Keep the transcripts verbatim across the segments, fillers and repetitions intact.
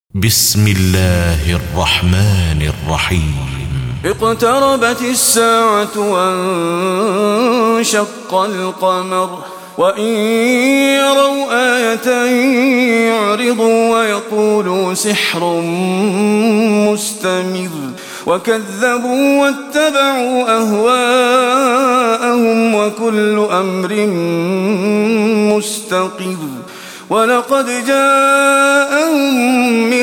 بسم الله الرحمن الرحيم. اقتربت الساعة وانشق القمر وإن يروا آية يعرضوا ويقولوا سحر مستمر وكذبوا واتبعوا أهواءهم وكل أمر مستقر ولقد جاءهم من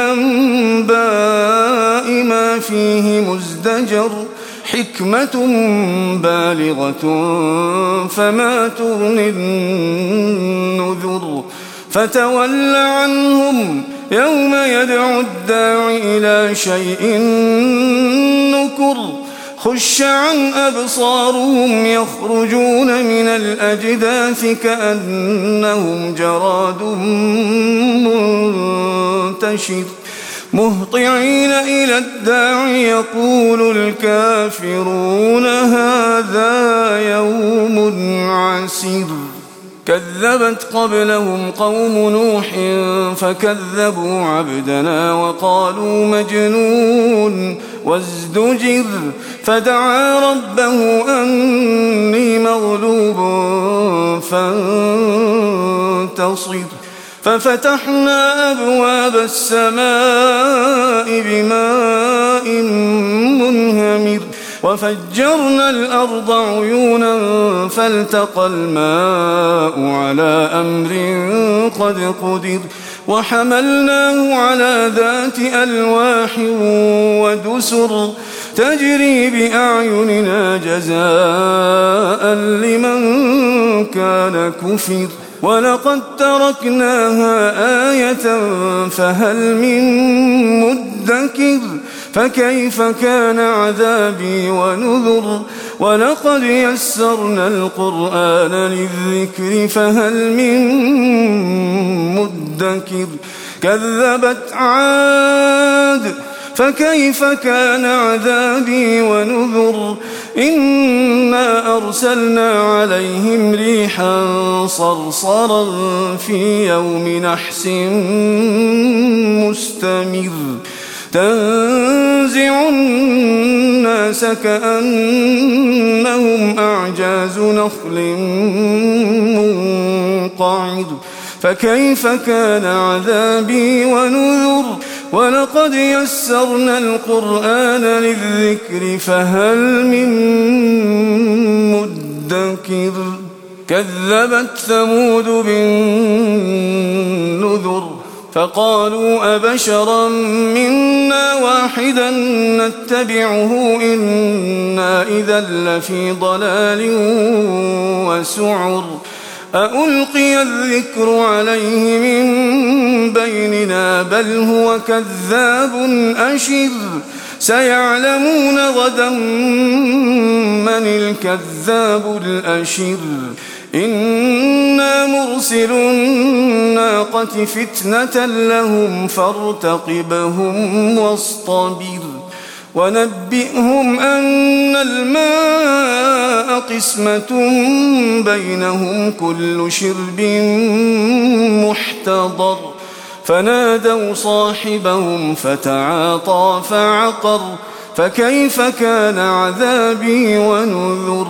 الأنباء ما فيه مزدجر حكمة بالغة فما تغني النذر فتول عنهم يوم يدعو الداع إلى شيء نكر خش عن أبصارهم يخرجون من الأجداث كأنهم جراد منتشر مهطعين إلى الداع يقول الكافرون هذا يوم عسير كذبت قبلهم قوم نوح فكذبوا عبدنا وقالوا مجنون وازدجر فدعا ربه أني مغلوب فانتصر ففتحنا أبواب السماء بماء منهمر وفجرنا الأرض عيونا فالتقى الماء على أمر قد قدر وحملناه على ذات ألواح ودسر تجري بأعيننا جزاء لمن كان كفر ولقد تركناها آية فهل من مدكر فكيف كان عذابي ونذر ولقد يسرنا القرآن للذكر فهل من مدكر كذبت عاد فكيف كان عذابي ونذر إنا أرسلنا عليهم ريحا صرصرا في يوم نحس مستمر تنزع الناس كأنهم أعجاز نخل منقعر فكيف كان عذابي ونذر ولقد يسرنا القرآن للذكر فهل من مدكر كذبت ثمود بالنذر فقالوا أبشرا منا واحدا نتبعه إنا إذا لفي ضلال وسعر أألقي الذكر عليه من بيننا بل هو كذاب أشر سيعلمون غدا من الكذاب الأشر إنا مرسل الناقة فتنة لهم فارتقبهم واصطبر ونبئهم أن الماء قسمة بينهم كل شرب محتضر فنادوا صاحبهم فتعاطى فعقر فكيف كان عذابي ونذر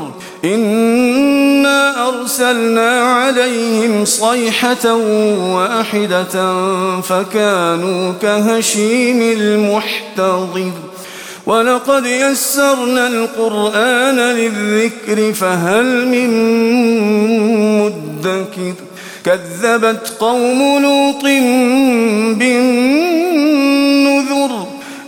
إنا أرسلنا عليهم صيحة واحدة فكانوا كهشيم المحتضر ولقد يسرنا القرآن للذكر فهل من مدكر كذبت قوم لوط بالنذر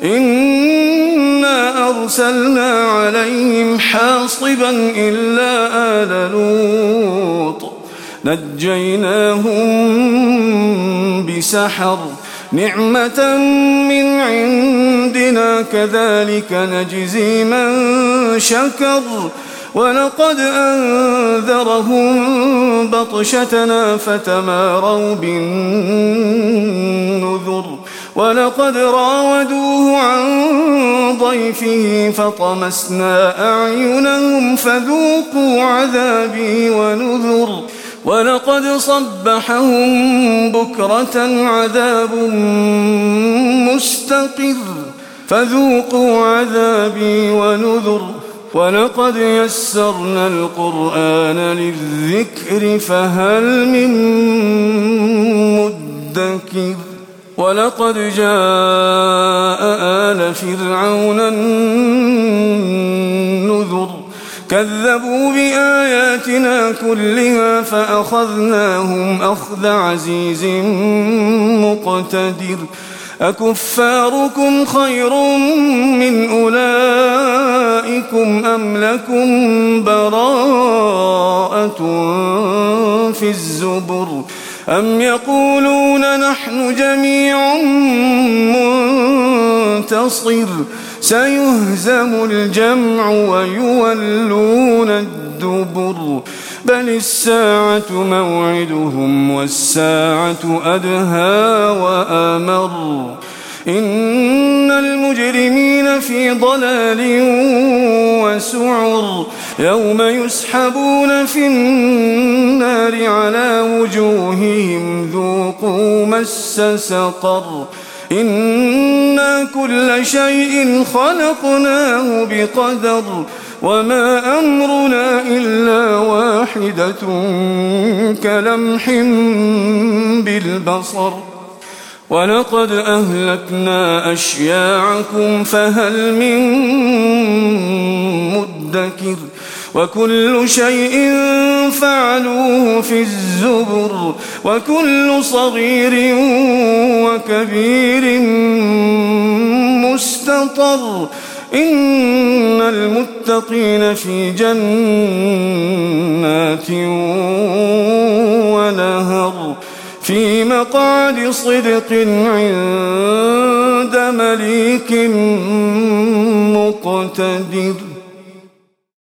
إنا أرسلنا عليهم حاصبا إلا آل لوط نجيناهم بسحر نعمة من عندنا كذلك نجزي من شكر ولقد أنذرهم بطشتنا فتماروا بالنذر ولقد راودوه عن ضيفه فطمسنا أعينهم فذوقوا عذابي ونذر ولقد صبحهم بكرة عذاب مستقر فذوقوا عذابي ونذر ولقد يسرنا القرآن للذكر فهل من مدكر ولقد جاء آل فرعون النذر كذبوا بآياتنا كلها فأخذناهم أخذ عزيز مقتدر أكفاركم خير من أولئكم أم لكم براءة في الزبر أم يقولون نحن جميع منتصر سيهزم الجمع ويولون الدبر بل الساعة موعدهم والساعة أدهى وأمر إن المجرمين في ضلال وسعر يوم يسحبون في النار على وجوههم ذوقوا مس سقر إنا كل شيء خلقناه بقدر وما أمرنا إلا واحدة كلمح بالبصر ولقد أهلكنا أشياعكم فهل من مدكر وكل شيء فعلوه في الزبر وكل صغير وكبير مستطر إن المتقين في جنات ونهر في مقعد صدق عند مليك مقتدر.